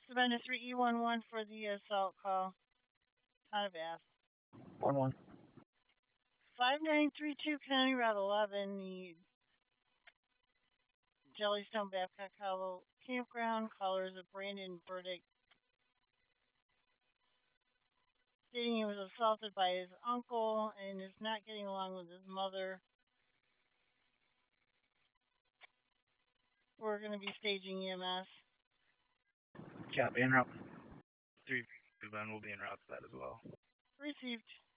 Savannah 3E11 for the assault call. Kind of fast. 1-1. 5932 County Route 11, the Jellystone Babcock Hollow campground. Callers of Brandon Burdick stating he was assaulted by his uncle and is not getting along with his mother. We're going to be staging EMS. Copy, en route. 3 Ben will be en route to that as well. Received.